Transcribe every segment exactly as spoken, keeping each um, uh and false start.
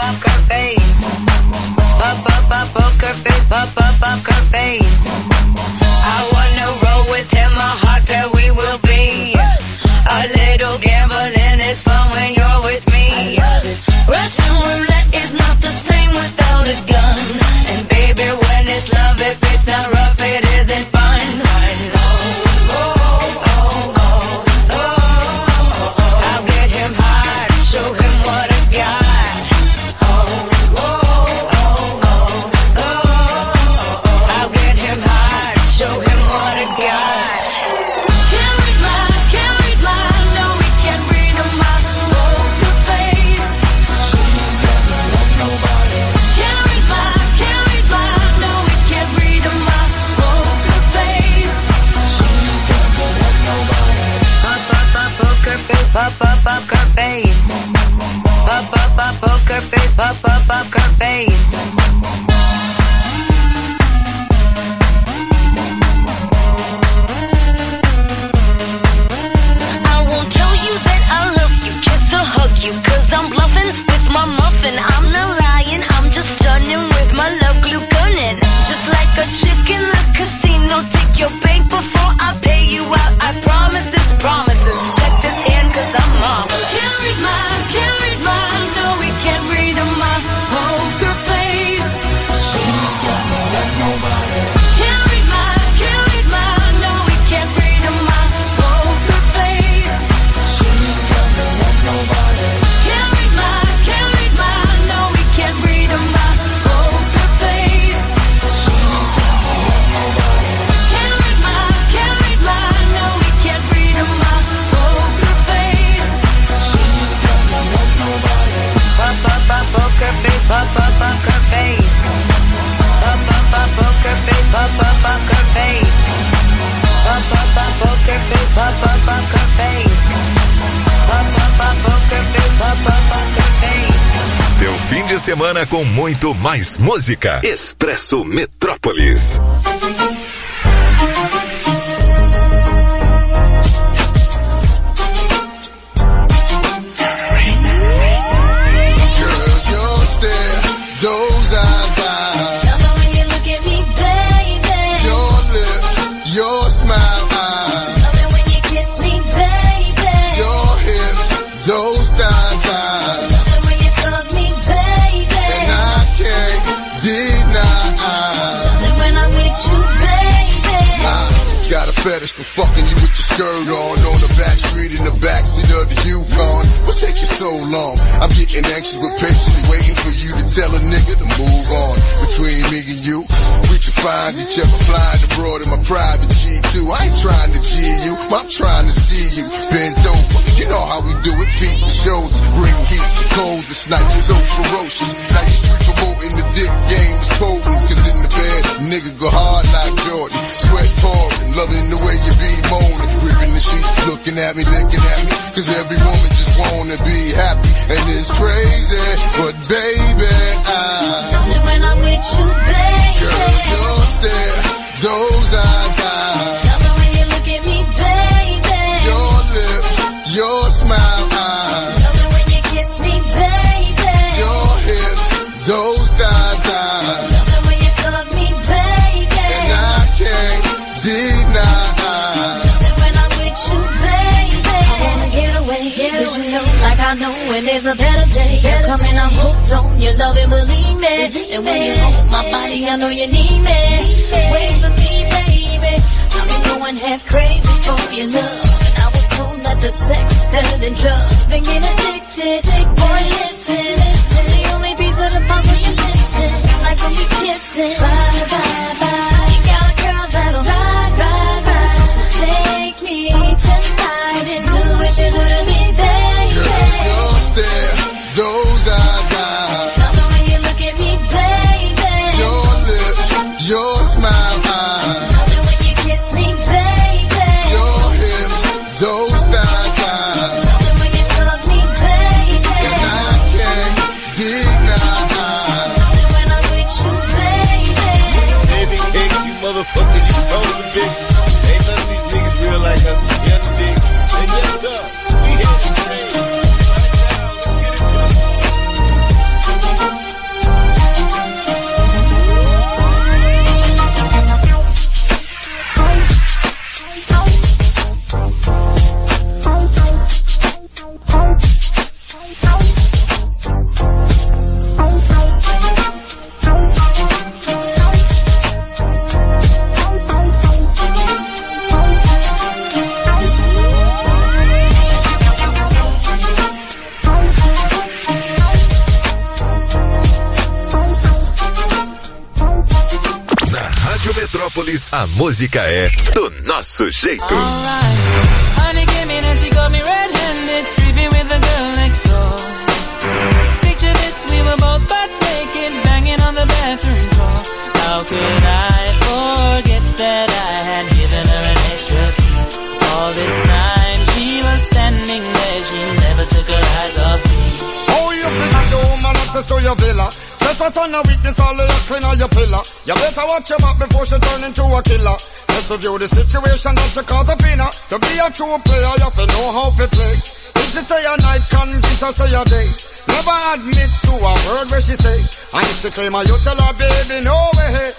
poker face. Pop up up poker face, pop up poker face. I wanna roll with him, a hot pair we will be. A little gambling is fun when you're with me. Russian roulette is not the same without a gun. And baby, when it's love, if it's not rough, it isn't fun. Oh, oh, oh, oh, oh, oh. I'll get him hard, show him what I got. Oh, oh, oh, oh, oh, oh. I'll get him hard, show him what I got. Can't read my, can't read my, no, we can't read my poker face. She's never loved nobody. Can't read my, can't read my, no, we can't read my poker face. She's never loved nobody. Pop up up poker face, pop up poker face. Pop up up poker face, pop up poker face. I won't tell you that I love you, kiss or hug you, cause I'm bluffing with my muffin. I'm not lying, I'm just stunning with my love glue gunning. Just like a chick in the casino, take your bank before I pay you out. I promise this promises, check this hand cause I'm marvelous. Can't read my, can't read my, no we can't read my poker face. She's got no love nobody. Can't read my, can't read my, no we can't read my poker face. She's got no love nobody. Can't read my, can't read my, no we can't read my poker face. She's got no love nobody. Can't read my, can't read my, no we can't read my poker face. She's got no love nobody. Pop up up poker face, pop up poker face. Pop up up poker face, pop up poker face. Pop up up poker face, pop up poker face. Pop up up poker face, pop up poker face. Seu fim de semana com muito mais música. Expresso Metrópolis. Those eyes, eyes. Love it when you look at me, baby. Your lips, your smile, eyes. Love it when you kiss me, baby. Your hips, those thighs, eyes. Love it when you hug me, baby. And I can't deny. Love it when I'm with you, baby. I got a fetish for fucking you with your skirt on. On the back street in the backseat of the Yukon. What's taking so long? I'm getting anxious but patiently waiting for you to tell a nigga to move on. Between me and you, we can find each other flying abroad in my private G two. I ain't trying to G you, I'm trying to see you bend over. You know how we do it, feet to shoulders, bring heat to cold this night, so ferocious. Now you street promoting the dick game is potent, cause in the bed, nigga go hard like Jordan, sweat pouring, loving the way you be moaning, ripping the sheet, looking at me, licking at me, cause every woman just wanna be happy, and it's crazy, but baby, I Love it when I'm with you, baby. girl, your stare, those eyes, I Love it when you look at me, baby. your lips, your smile, I Love it when you kiss me, baby. your hips, those thighs, I Love it when you hug me, baby. and I can't deny. Love it when I'm with you, baby. I wanna get away, cause you know, like I know when there's a better day. You're coming, I'm hooked on your love and believe me. And when you hold my body, I know you need me. Wait for me, baby. I've been going half crazy for your love. And I was told that the sex is better than drugs. Been getting addicted, boy, listen. listen. The only piece of the puzzle you're missing, like when we kissing. Bye, bye, bye. You got a girl that'll ride, ride, ride. So take me tonight and do what you do to me, baby. Girl, your stare, those eyes, I Love it when you look at me, baby. your lips, your smile, I Love it when you kiss me, baby. your hips, those thighs, I Love it when you hug me, baby. and I can't deny. Love it when I'm with you, baby. Baby, X, you motherfucker. Metrópolis, a música é do nosso jeito. Honey came in and she got me red-handed, creeping with the girl next door. Picture this, we were both butt naked, banging on the bathroom floor. How could I forget that I had given her an extra key? All this time she was standing there, she never took her eyes off me. Oh, you bring a the woman access to your villa. Trespass on a weakness, all of your clean on your pillar. You better watch your back before she turn into a killer. Let's review the situation that you call the pinner. To be a true player, you have to know how to play. If she say a night, convince her say a day. Never admit to a word where she say. And if she claim her, you tell her, baby, no way.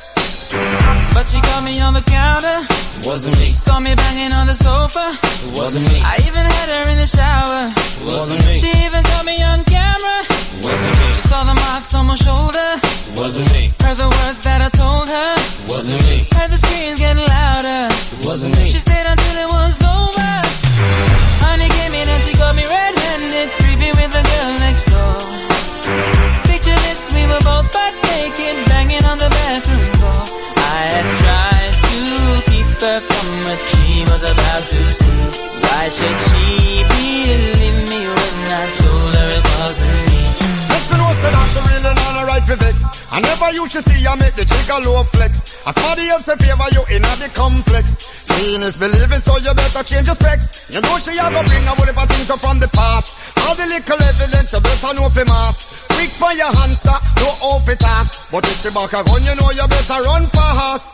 But she caught me on the counter. It wasn't me. Saw me banging on the sofa. It wasn't me. I even had her in the shower. It wasn't me. She even caught me on camera. It wasn't me. She saw the marks on my shoulder. It wasn't me. Heard the words that I told her. It wasn't me. Heard the screams getting louder. It wasn't me. She stayed until it was over. Honey came in and she got me red-handed, creepy with the girl next door. Picture this, we were both butt naked, banging on the bathroom floor. I had tried to keep her from what she was about to see. Why should she believe me when I told her it wasn't me? Next you know, say that she really not a right for vex. I never used to see you make the jigger low flex. As somebody else in favor you in the complex. Seeing is believing, so you better change your specs. You know she a go bring a whole heap of things up from the past. All the little evidence you better know for mass. Quick for your answer, no off it talk. But if she back a gun, you know you better run fast.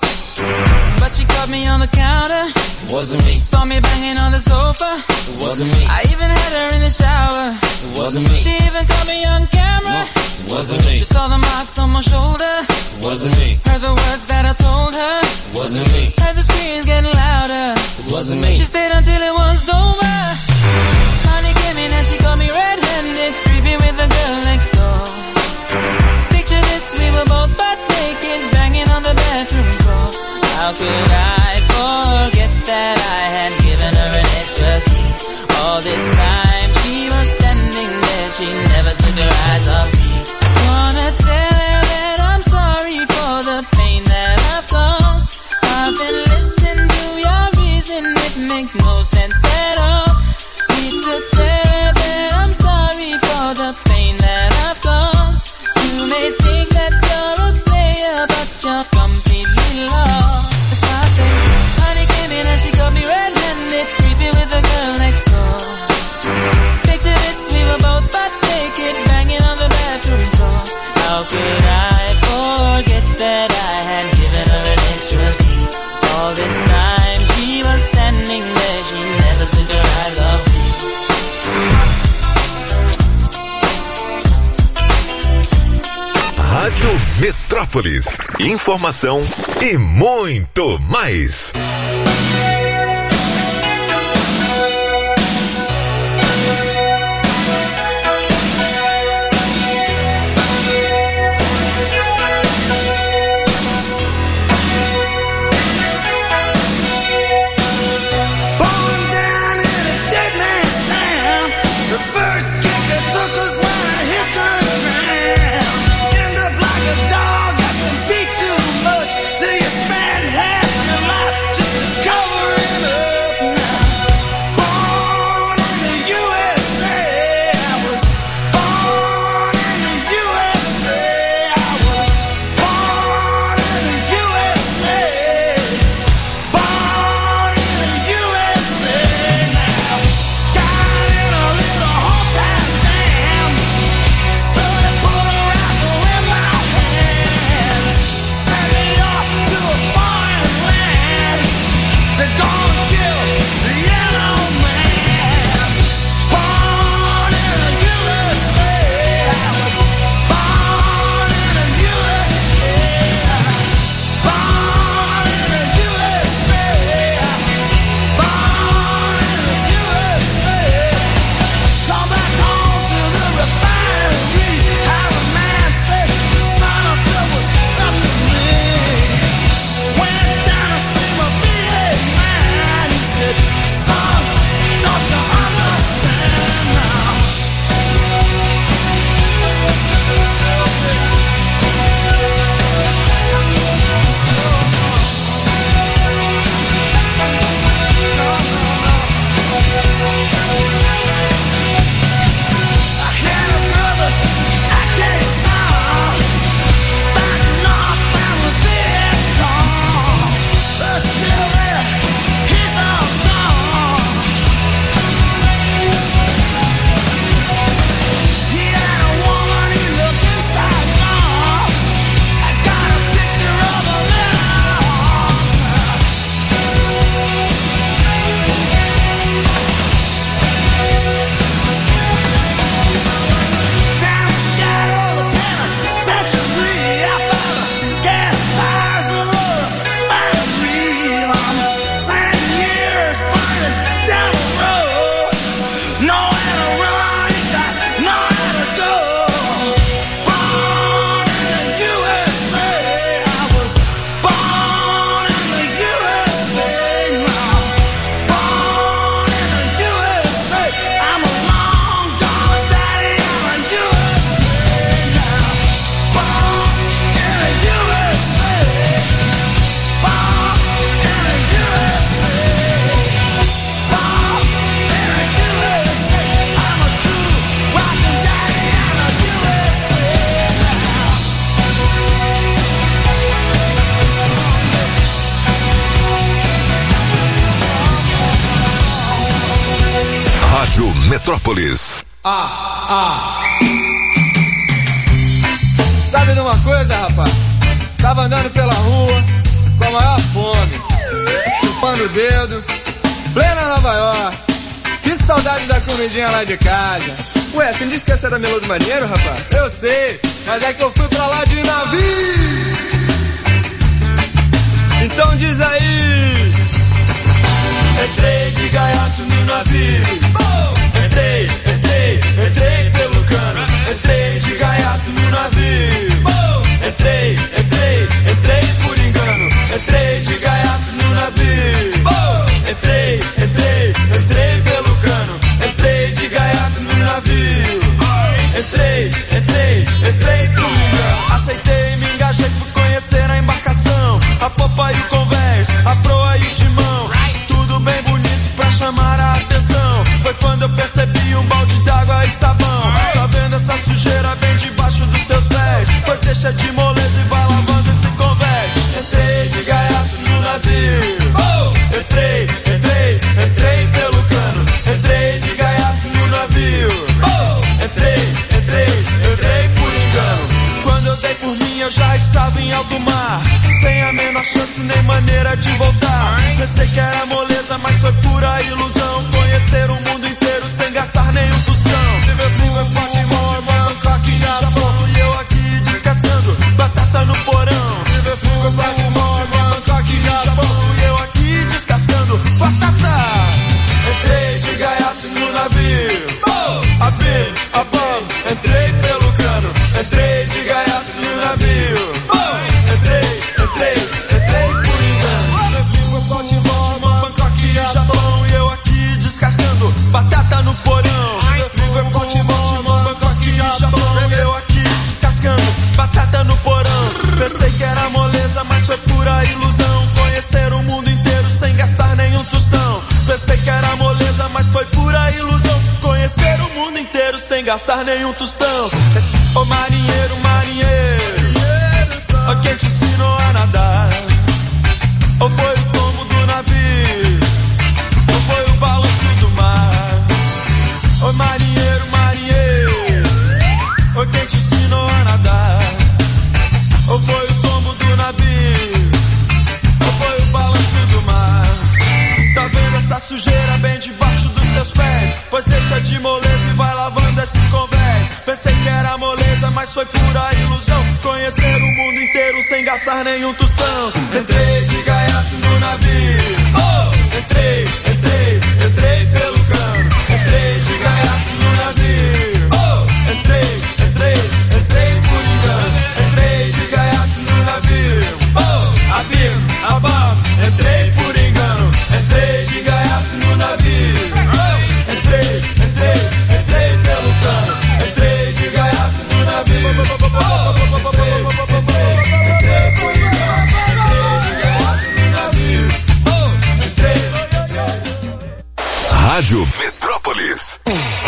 But she caught me on the counter. It wasn't me. Saw me banging on the sofa. It wasn't me. I even had her in the shower. It wasn't me. She even caught me on camera. It wasn't me. She saw the marks on my shoulder. It wasn't me. Heard the words that I told her. It wasn't me. Heard the screams getting louder. It wasn't me. She stayed until it was over. Honey came in and she got me red-handed, creepy with the girl next door. Picture this, we were both butt naked, banging on the bathroom floor. How could I forget that I had given her an extra key? All this time she was standing there, she never took her eyes off me. Wanna tell her that I'm sorry for the pain that I've caused. I've been listening to your reason, it makes no sense at all. Need to tell her that I'm sorry for the pain that I've caused. You may think that you're a player, but you're completely lost. That's why I say, honey came in and she got me red-handed, creepy with the girl next door. Picture this, we were both butt naked, banging on the bathroom floor. How could I forget that I had given her an extra key? All this time she was standing there, she never took her eyes off me. Rádio Metrópolis. Informação e muito mais. Dog that's been beat too much till you spend half your life just to cover Rádio Metrópolis. Ah, ah. Sabe de uma coisa, rapaz? Tava andando pela rua com a maior fome, chupando o dedo, plena Nova York. Que saudade da comidinha lá de casa. Ué, você não disse que essa era Melô do Marinheiro, rapaz? Eu sei, mas é que eu fui pra lá de navio. Então diz aí. Entrei de gaiato no navio. Entrei, entrei, entrei pelo cano. Entrei de gaiato no navio. Entrei, entrei, entrei por engano. Entrei de gaiato no navio. Entrei, entrei, entrei pelo cano. Entrei de gaiato no navio. Entrei, entrei, entrei por engano. Aceitei, me engajei, fui conhecer a embarcação, a popa e o convés, a proa e o timão. Tudo bem bonito pra chamar a atenção. Foi quando eu percebi um balde d'água e sabão. Tá vendo essa sujeira bem debaixo dos seus pés? Pois deixa de moleza e vai lavando esse convés. Entrei de gaiato no navio. Entrei, entrei, entrei pelo cano. Entrei de gaiato no navio. Entrei, entrei, entrei por engano. Quando eu dei por mim eu já estava em alto mar, sem a menor chance nem maneira de voltar. Pensei que era moleza, mas foi pura ilusão. Conhecer o mundo inteiro sem gastar nenhum tostão. Liverpool, Baltimore, Bangkok, Japão, e eu aqui descascando batata no porão. Liverpool, Baltimore, Bangkok, Japão, e eu aqui descascando batata. Entrei de gaiato no navio. Abim, abam, entrei pelo cano. Entrei de gaiato no navio. Entrei, entrei, entrei por engano. Baltimore, Bangkok, Japão, e eu aqui descascando batata no porão. Baltimore, Bangkok, Japão, e eu aqui descascando batata no porão. Pensei que era moleza, mas foi pura ilusão. Conhecer o mundo inteiro sem gastar nenhum tostão. Pensei que era moleza, mas foi pura ilusão. Conhecer o mundo inteiro sem gastar nenhum tostão. Ô marinheiro, marinheiro, ó quem te ensinou a nadar? Ou foi o tombo do navio? Ou foi o balanço do mar? Ô marinheiro, marinheiro, ó quem te ensinou a nadar? Ou foi o tombo do navio? Ou foi o balanço do mar? Tá vendo essa sujeira bem debaixo dos seus pés? Pois deixa de moleza e vai lavando esse convés. Pensei que era moleza, mas foi pura ilusão. Conhecer o mundo inteiro sem gastar nenhum tostão. Entrei de gaiato no navio. Entrei, entrei, entrei pelo cano. Entrei de gaiato no navio. Entrei, entrei, entrei por engano. Entrei de gaiato no navio. Abim, abam, entrei por engano. Entrei de gaiato no navio. Entrei, entrei, entrei pelo cano. Entrei de gaiato no navio. Entrei, entrei por engano. Entrei de gaiato no navio. Entrei. Rádio Metrópolis.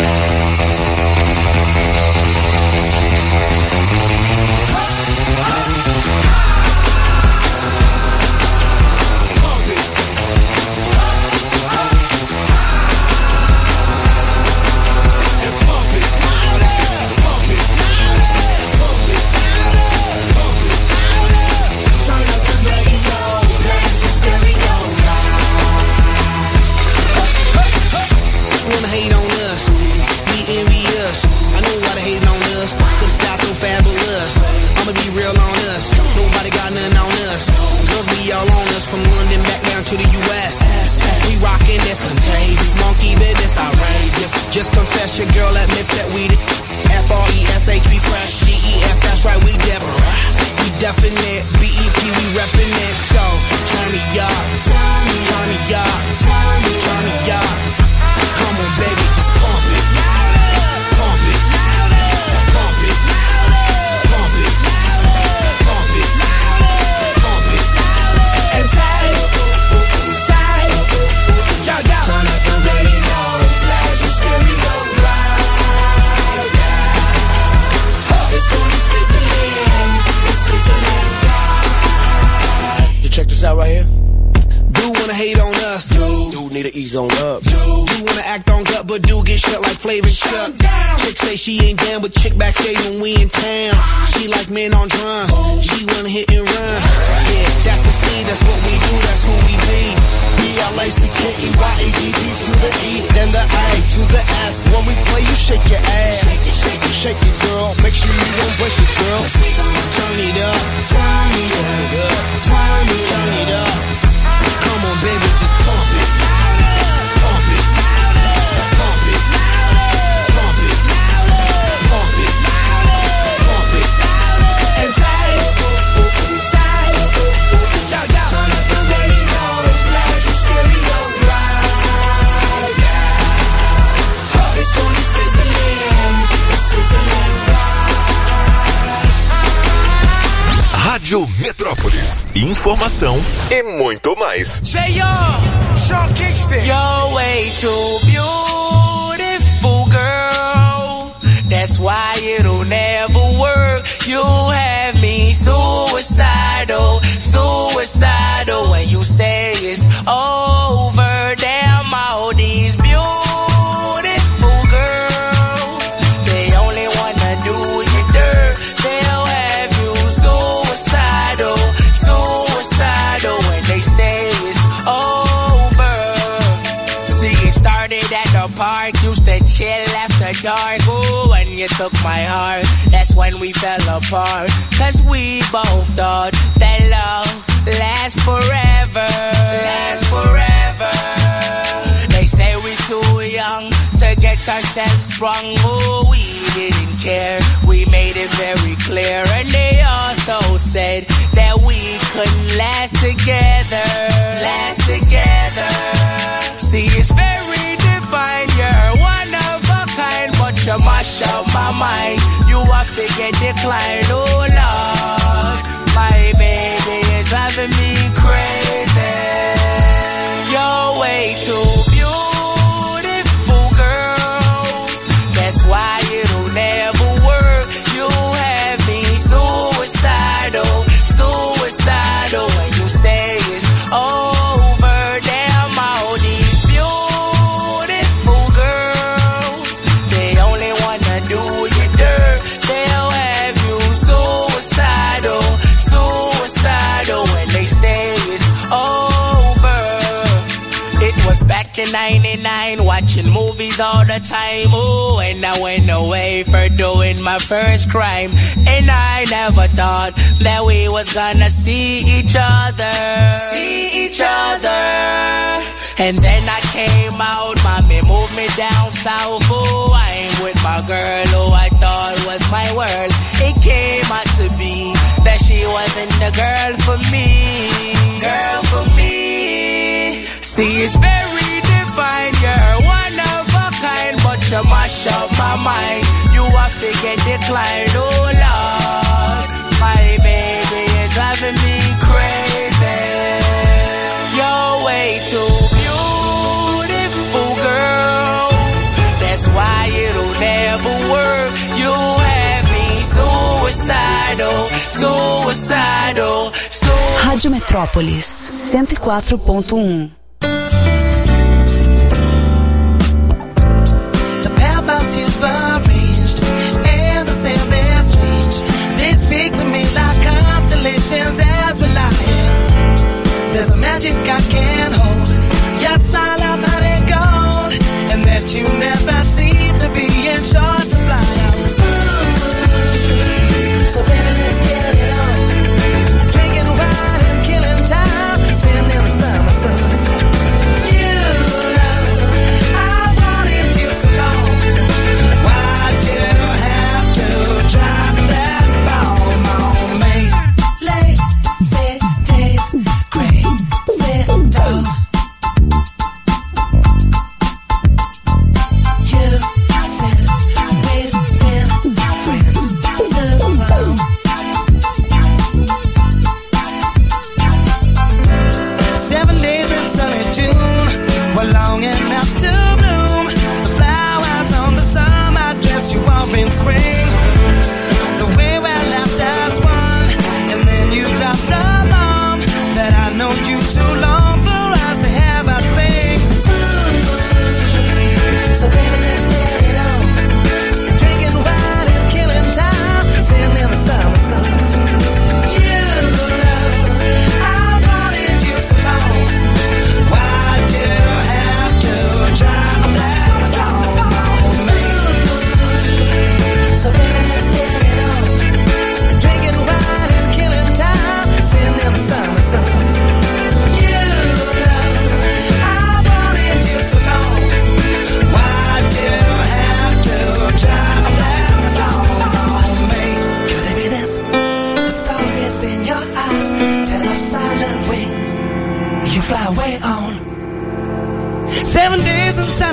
From London back down to the U S We rockin' this contagious, monkey business outrageous. Just confess your girl admits that we the F R E S H, we fresh, G E F, that's right, we different. We definite, B E P, we reppin' it. So, turn me up, turn me up, turn me up. Come on baby, just pump it. Pump it, pump it, pump it, pump it, pump it. And side, side, yo, yo. Turn up the radio, blast your stereo right now. This tune is sizzling, it's sizzling right. You check this out right here. Do wanna hate on us, dude. Dude need to ease on up, dude. Do wanna act on gut, but dude get shut like Flavor Chuck. Chick say she ain't down, but chick backstage when we in town. She like men on drum. She wanna hit and run. Yeah, that's the speed, that's what we do, that's who we be. B L A C K E Y A D D to the E, then the A to the S. When we play, you shake your ass. Shake it, shake it, shake it, girl. Make sure you don't break it, girl. Turn it up, turn it up, turn it, turn it up. Come on, baby, just pump it. Pump it. Pump it. Pump it. Pump it. Pump it. And say, say, yo, yo. Turn up the radio, blast your stereo right now. This joint is sizzling, it's sizzling right. Rádio Metrópolis. Informação e muito mais. J R, Sean Kingston. You're way too beautiful, girl. That's why it'll never work. You have me suicidal, suicidal. When you say it's over, damn all these beautiful girls. They only wanna do you dirt. They'll have you suicidal, suicidal. When they say it's over. See, it started at the park, used to chill after dark. Ooh, when you took my heart, that's when we fell apart. Cause we both thought that love lasts forever, lasts forever. They say we too young to get ourselves sprung. Oh, we didn't care, we made it very clear. And they also said that we couldn't last together, last together. See, it's very defined, you're one of a kind, but you mash up my mind. You are figure decline, oh Lord. My baby is driving me crazy. You're way too beautiful, girl. That's why it'll never work. You have me suicidal, suicidal. When you say it's over, damn all these beautiful girls. They only wanna do you dirt. They'll have you suicidal, suicidal. When they say it's over. It was back in ninety-nine, watching movies all the time. Oh, and I went away for doing my first crime. And I never thought that we was gonna see each other, see each other. And then I came out, mommy moved me down south. Oh, I ain't with my girl who I thought was my world. It came out to be that she wasn't the girl for me, girl for me. See, it's very defined, you're one of a kind, but you mash up my mind. You are figure decline, oh Lord. My baby is driving me crazy. You're way too beautiful, girl. That's why it'll never work. You have me suicidal, suicidal, suicidal. Rádio Metrópolis cento e quatro ponto um. You've arranged and the sand they're strange. They speak to me like constellations as we lie here. There's a magic I can't hold. Your smile I've had it gold, and that you never seem to be in short supply. So baby, let's get it on. Drinking wine and killing time, sitting in the summer sun.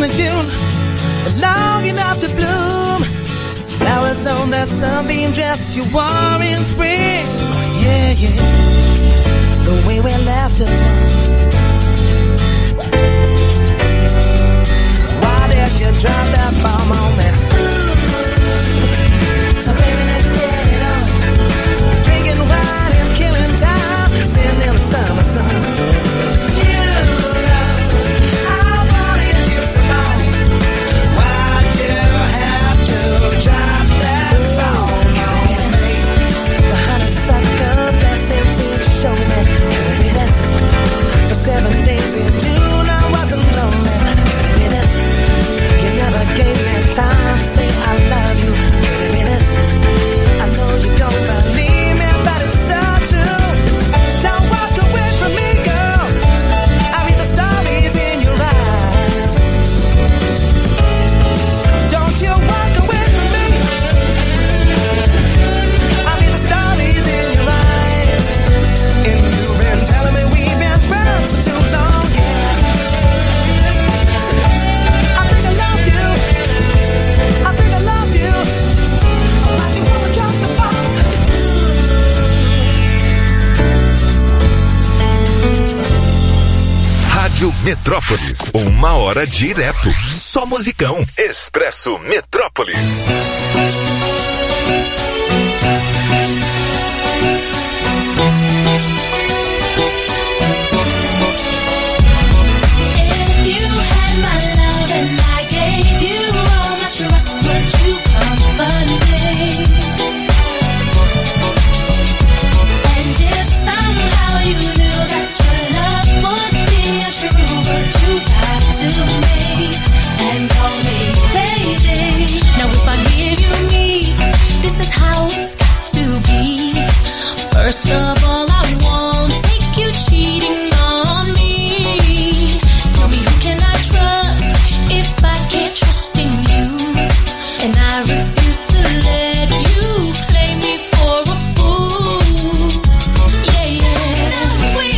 in June, but long enough to bloom. Flowers on that sunbeam dress you wore in spring. Yeah, yeah, the way we left us one. Why did you drop that bomb on me? So baby, let's get it on. Drinking wine and killing time, sitting in the summer sun. You know, I wanted you so long. Why'd you have to drop that bomb on me? The honeysuckle blessing seemed to show me. Could it be this? For seven days in June I wasn't lonely. Could it be this? You never gave me time to say I love you. Could it be this? I know you don't believe me, but it's so true. Don't walk away from me, girl. I read the stories in your eyes. Don't you walk away from me. I read the stories in your eyes. And you've been telling me we've been friends for too long, yeah. I think I love you. I think I love you. Why'd you wanna drop the bomb? Rádio Metrópolis, uma hora direto, só musicão. Expresso Metrópolis. If you had my love and I gave you all my trust, would you comfort me? And if somehow you knew that your love would be untrue, would you lie to me and call me baby? Now if I give you me, this is how it's got to be. First of all, I won't take you cheating on me. Tell me, who can I trust if I can't trust in you? And I refuse to let you play me for a fool. Yeah, yeah. We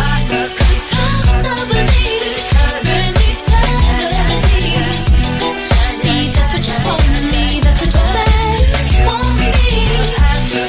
possibly spend eternity. See, that's what you told me, that's what you said. Want me? You have to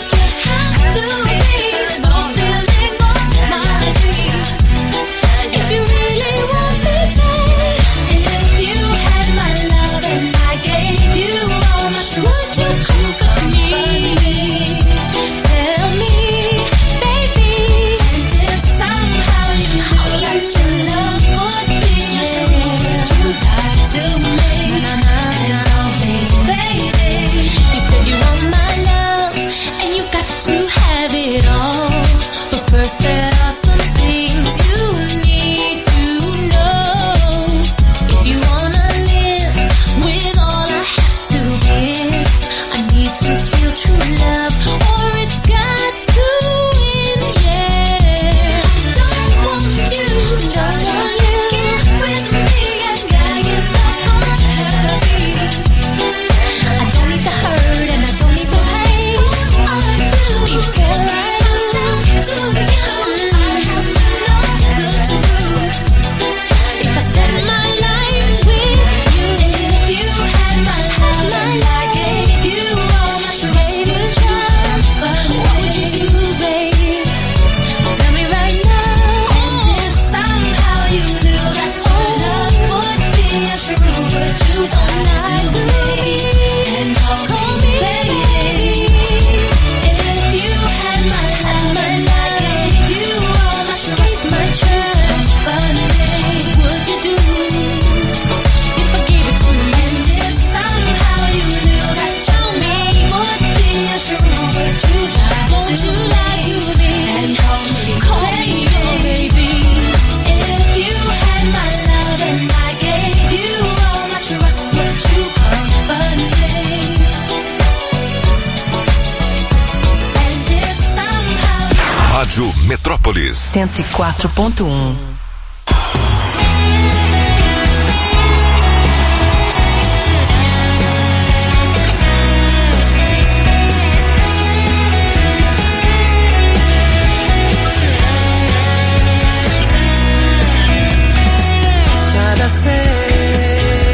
be no feelings on my dreams. If you really want me back, if you had my love and I gave you all my trust, would you comfort me? Tell me, baby. And if somehow you knew that your love would be untrue, would you lie to me and call me baby? You said you want my love and you've got to have it all, but first there are some things you need to know. If you wanna live with all I have to give, I need to feel true love or it's got to end, yeah. I don't want you, don't want you with me and I get up on happy. I don't need the hurt and I don't need the pain. All I do before I love to you, I have to know the truth. If I spend my life with you, if you had my love and I gave you all my trust, what would you do, baby? Tell me right now. And if somehow you knew that your love would be untrue, would you lie to me and call me baby? If you had my love and I gave you all my trust, my trust, would you do if I gave it to you? And if somehow you knew that your name would be untrue, would you lie to Won't you lie to me and call me, call me your baby? If you had my love and I gave you all my trust, would you comfort me? And if somehow Rádio Metrópolis. cento e quatro ponto um. Nada sei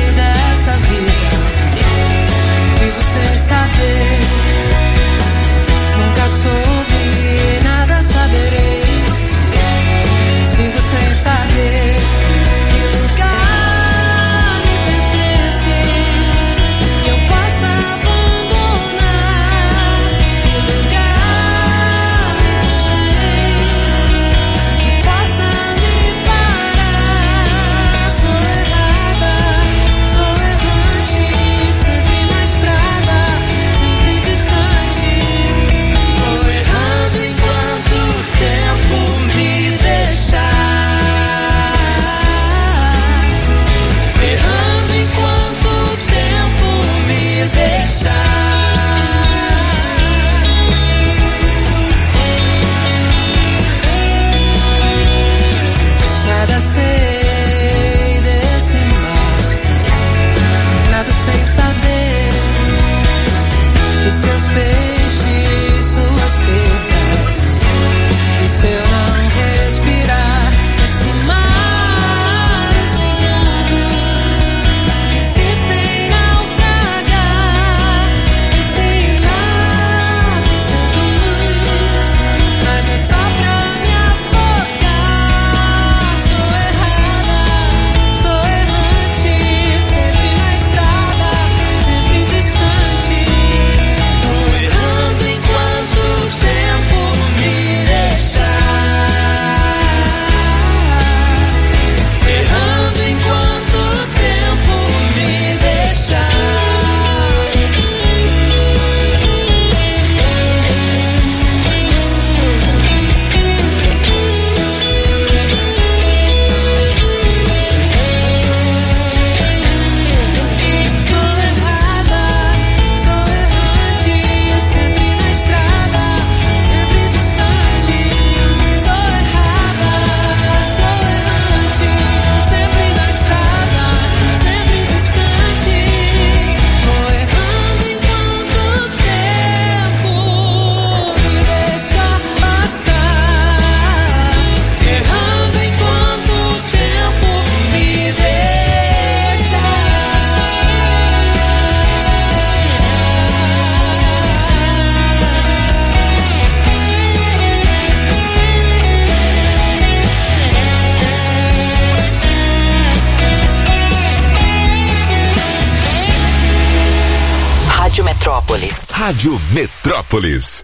Rádio Metrópolis. Rádio Metrópolis.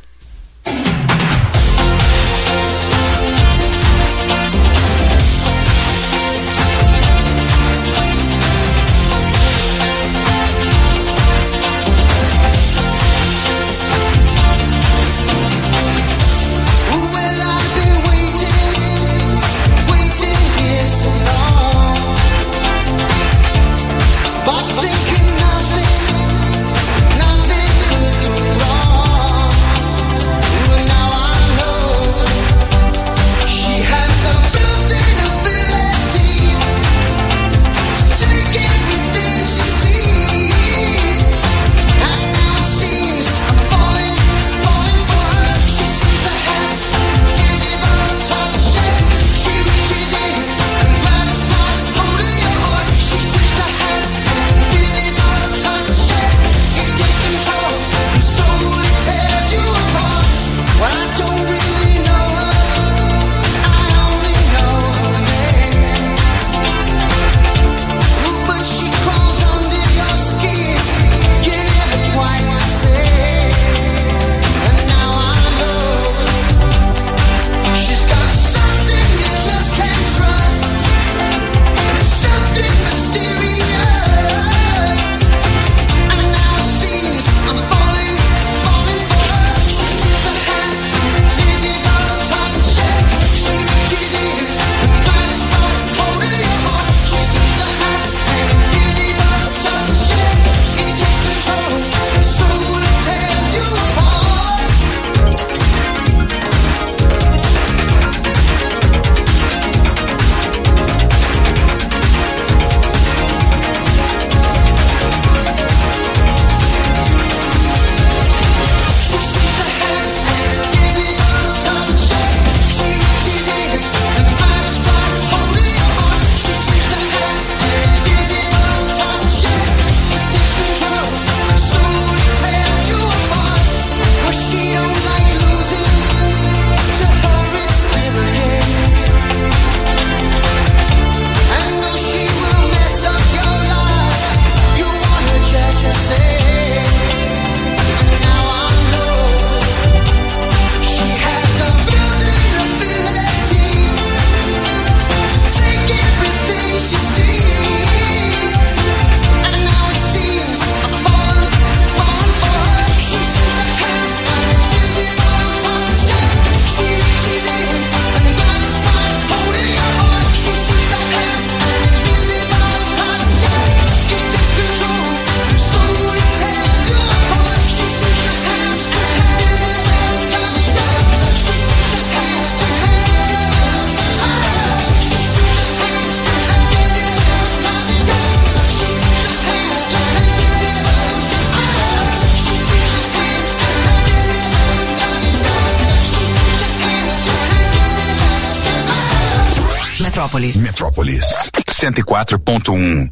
Metrópolis. Metrópolis cento e quatro ponto um.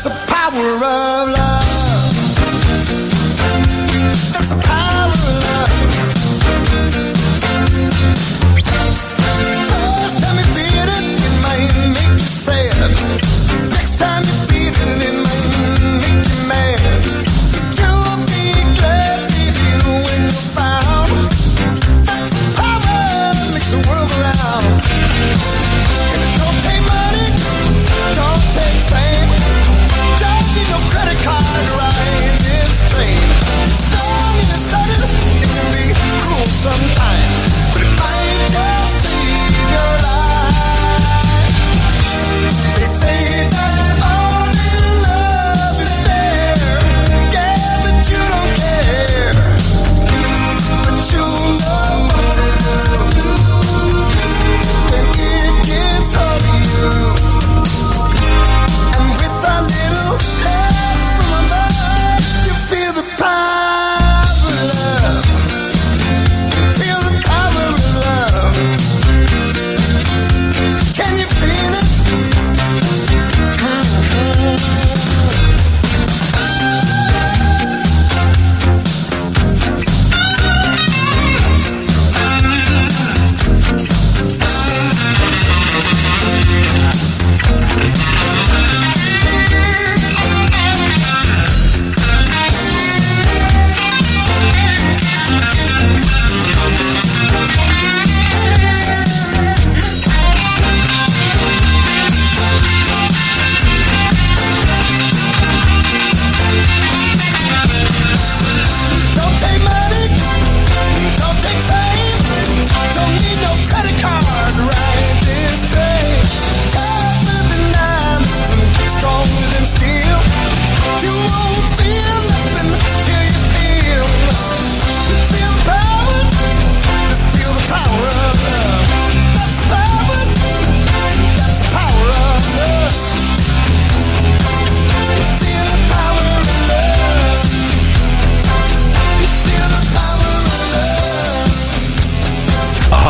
Power of love. That's the power of love.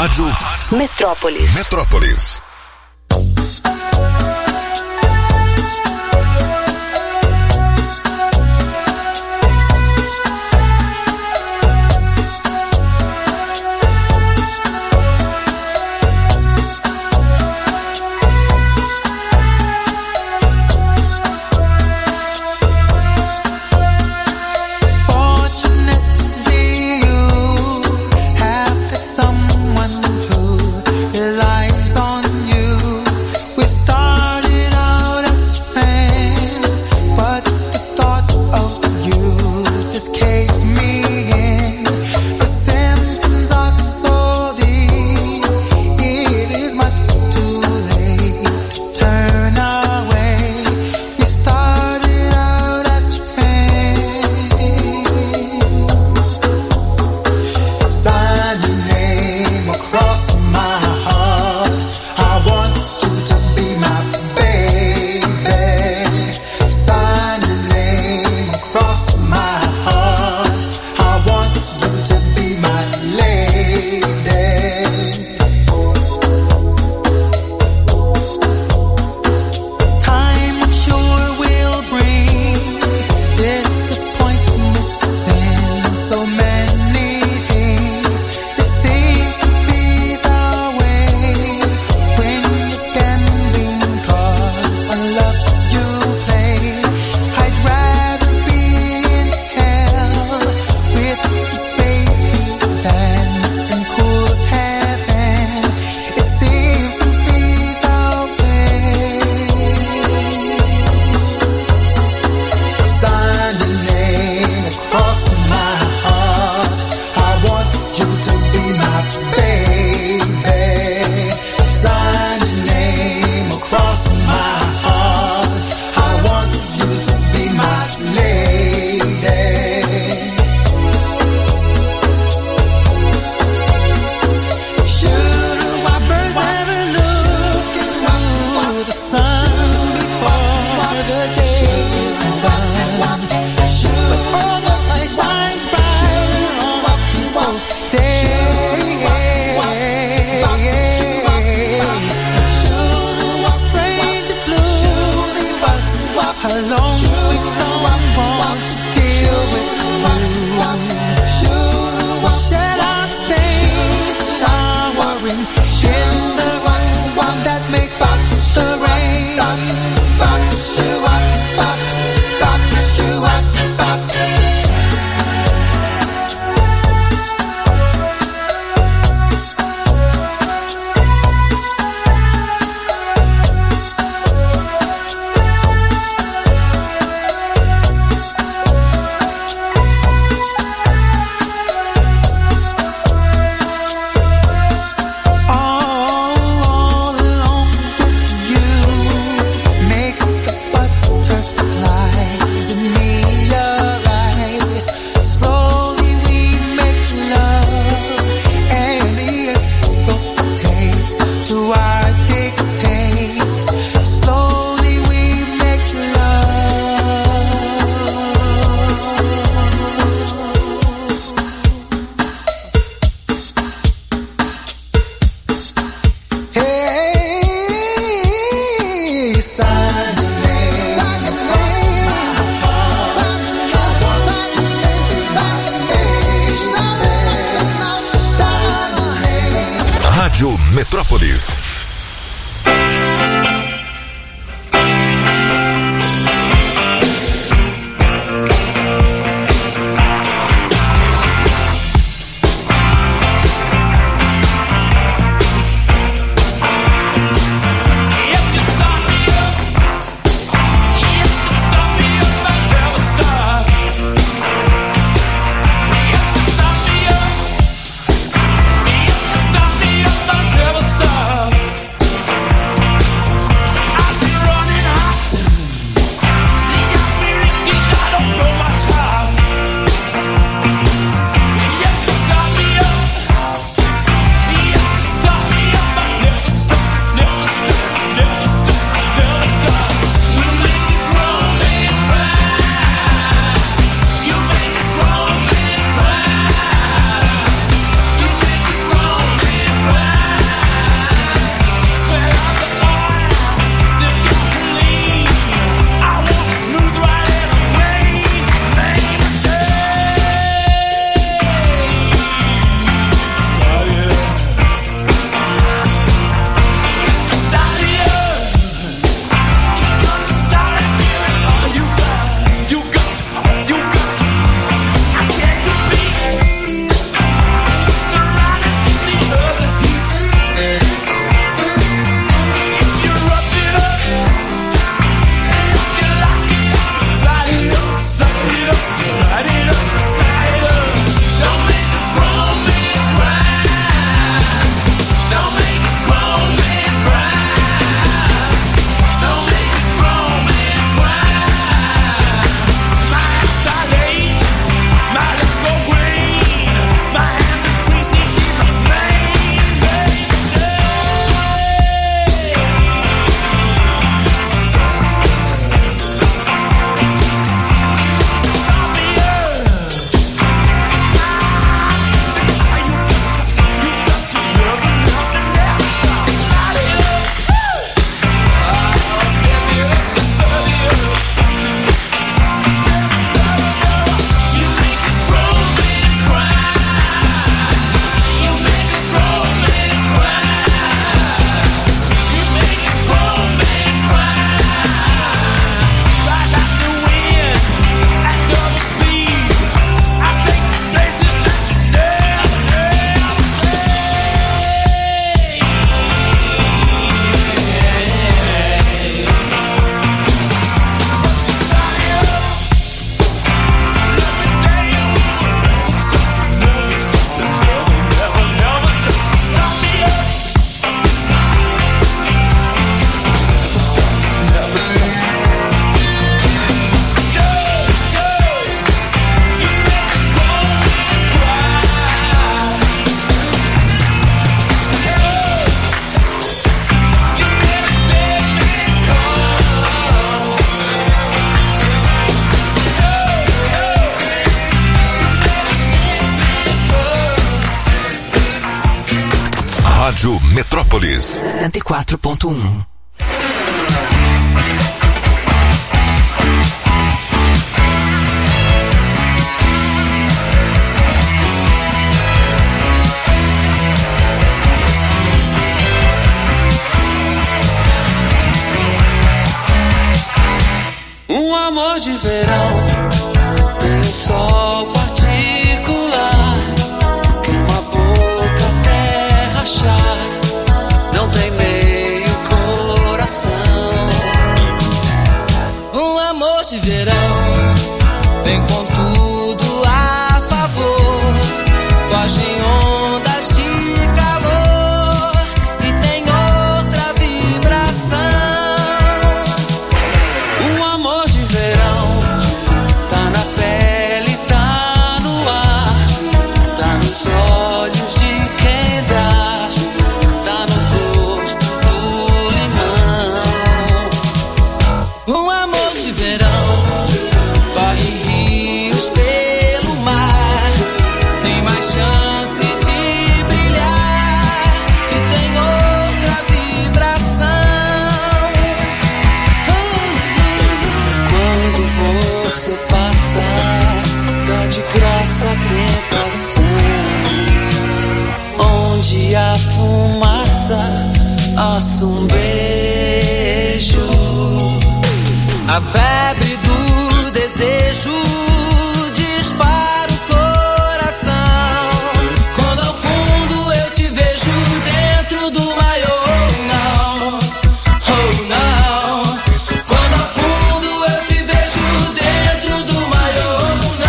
Rádio Metrópolis. Metrópolis. Metrópolis. Stop. Rádio Metrópolis cento e quatro ponto um. Um amor de verão, tem um sol particular, queima a boca até rachar, não tem meio coração. Um amor de verão, vem com tudo a favor, foge em ondas de calor e tem outra vibração. Um amor de verão, tá na pele, tá no ar, tá nos olhos de quem dá, tá no gosto do limão. Um amor de verão, corre rios pelo mar, tem mais chance de brilhar e tem outra vibração. Quando você passa, dá de graça a tentação. Onde a fumaça assa um beijo, A febre do desejo dispara o coração. Quando ao fundo eu te vejo dentro do maiô, não, oh não. Quando ao fundo eu te vejo dentro do maiô,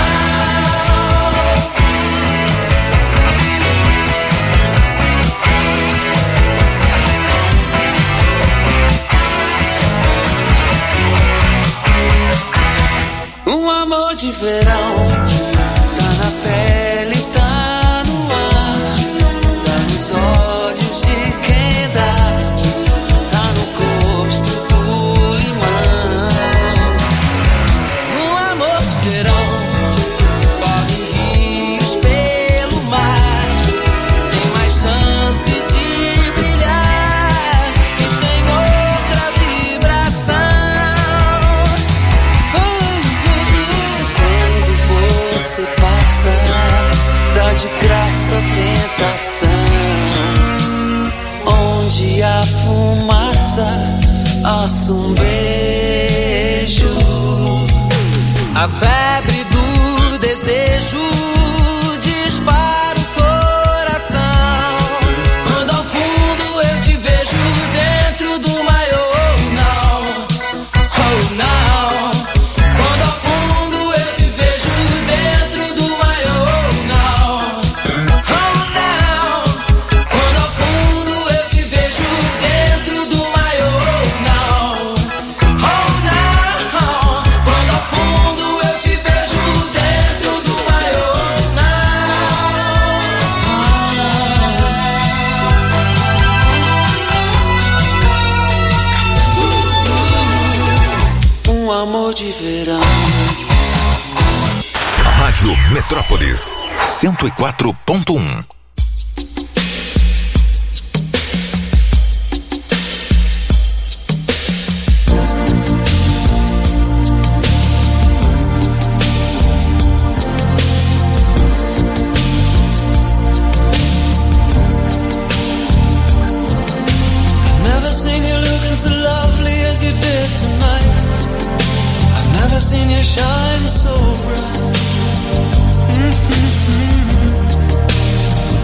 um amor de verão, tá na pele, tá no ar, tá nos olhos de quem dá, tá no gosto do limão. um amor de verão, corre rios pelo mar, tem mais chance de brilhar e tem outra vibração. Quando você passa, dá de graça a tentação. Onde a fumaça assa um beijo, A febre do desejo dispara o coração. Quando ao fundo eu te vejo dentro do maiô, não, oh não. Quando ao fundo eu te vejo dentro do maiô, não, oh não. Quando ao fundo eu te vejo dentro do maiô, não, oh não. Quando ao fundo eu te vejo dentro do maiô, não. Um amor de verão. Rádio Metrópolis cento e quatro ponto um. Never seen you looking so lovely as you did tonight. I've never seen you shine so bright. Mm-hmm.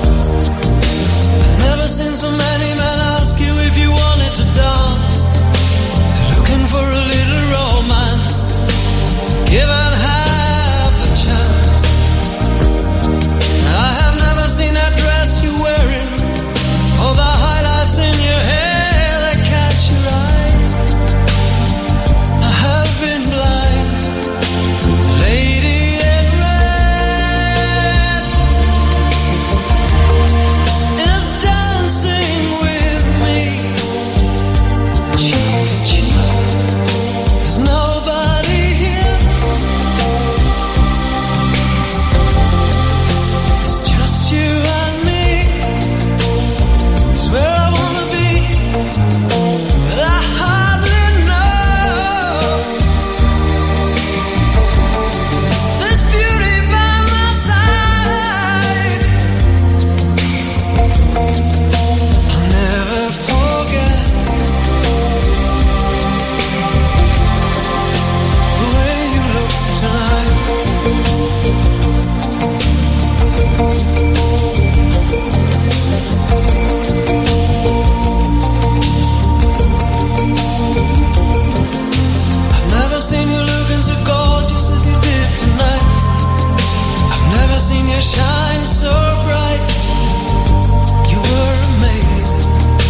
you shine so bright. You were amazing.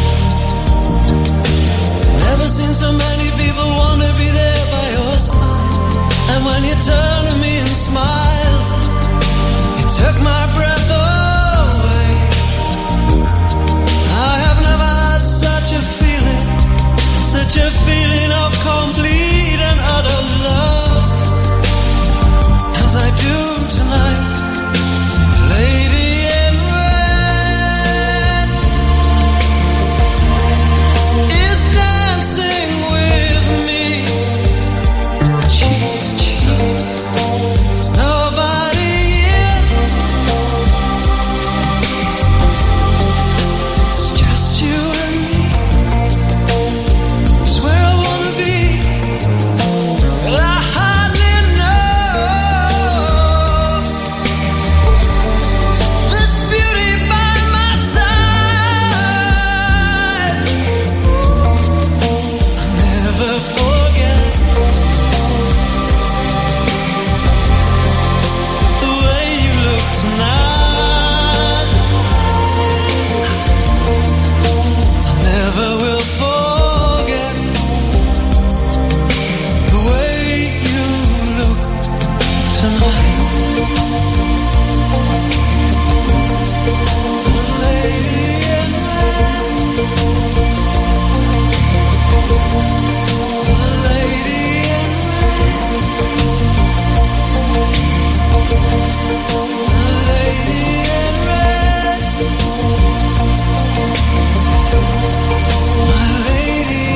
Never seen so many people wanna be there by your side. And when you turn to me and smile, it took my breath away. I have never had such a feeling, such a feeling of complete and utter love as I do tonight, lady in red is dancing with me, cheek to cheek. There's nobody here, it's just you and me. It's where I wanna be. Well, I hardly know this beauty by my side. I'll never forget the way you look tonight. I never will forget the way you look tonight. Lady in red, lady in red, lady in red, my lady.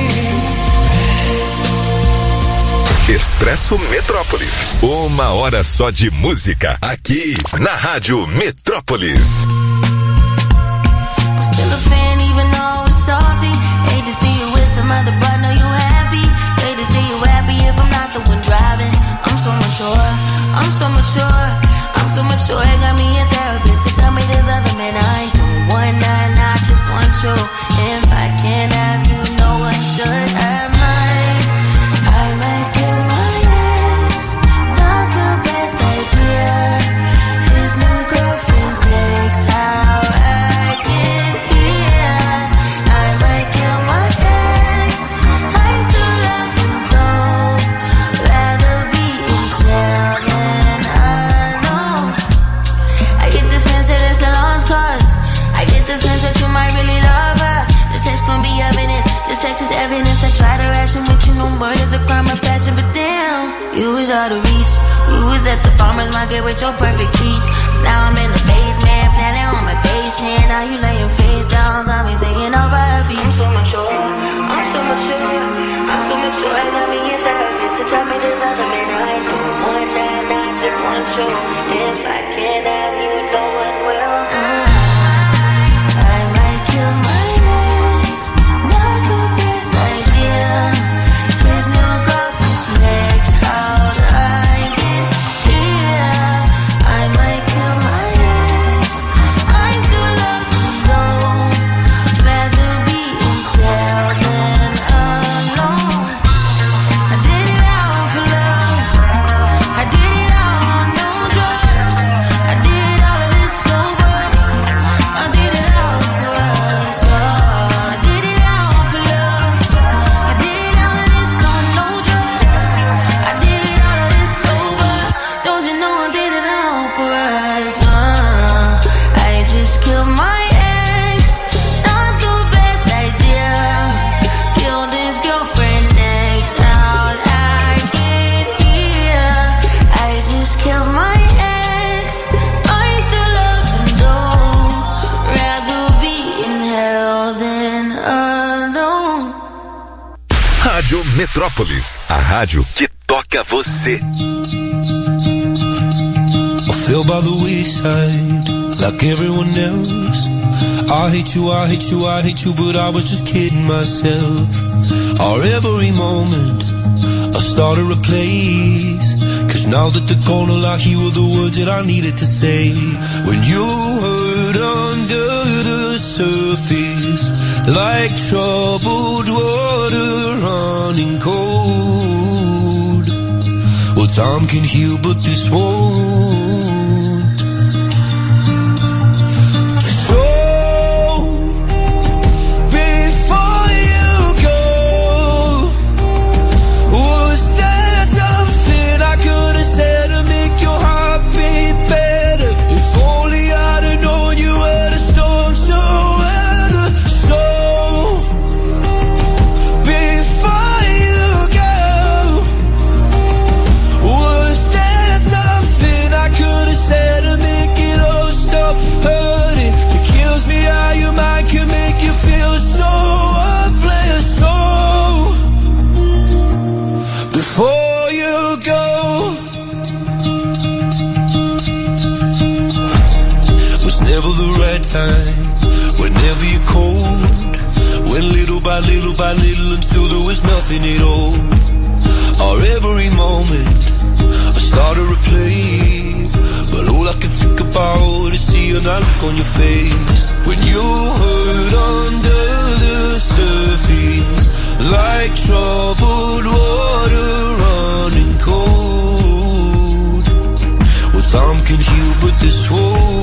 Expresso Metrópolis. Uma hora só de música. Aqui na Rádio Metrópolis. I'm still a fan even though it's salty. Hate to see you with some other, but know you happy. Hate to see you happy if I'm not the one driving. I'm so mature, I'm so mature, I'm so mature. It got me a therapist to tell me there's other men I ain't doing one night, I just want you. If I can't have you, no one should have mine. I might kill my ex, not the best idea. His new girlfriend's next, how I get here. I might kill my ex, I still love him though. Rather be in jail than alone. I get the sense that it's a lost cause. I get the sense that you might really love her. This text gon' be evidence, this text is evidence. I try to ration with you, no murder's a crime of passion. But damn, you was out of reach. You was at the farmer's market with your perfect peach. Now I'm in the basement, planning on my patient. Now you laying face down, got me singing over a beat. I'm so mature, I'm so mature, I'm so mature. I got me a therapist to tell me there's other men I ain't doing one night, I just want you. If I can't have you, no one will. Uh, I might kill my ex, not the best idea. His new girlfriend's next, how'd I get here? I might kill my ex, I still love him though. Rather be in jail than alone. I did it all for love, I did it all on no drugs. I did all of this sober, I did it all for us. Oh, I did it all for love, I did all of this on no drugs. I did all of this sober, don't you know I did it all for us. Uh, I just killed my ex, not the best idea. Killed his girlfriend next, how'd I get here? I just killed my ex, I still love him though. Rather be in hell than alone. Rádio Metrópolis. A rádio que toca você. I fell by the wayside like everyone else. I hate you, I hate you, I hate you, but I was just kidding myself. Or every moment I started a place. Cause now that they're gone, all I hear were the words that I needed to say. When you hurt under the surface, like troubled water running cold. Well, time can heal, but this won't. never the right time, whenever you're cold. Went little by little by little until there was nothing at all. Or every moment I started to play, but all I can think about is seeing that look on your face. When you hurt under the surface, like troubled water running cold. Well, time can heal, but this won't.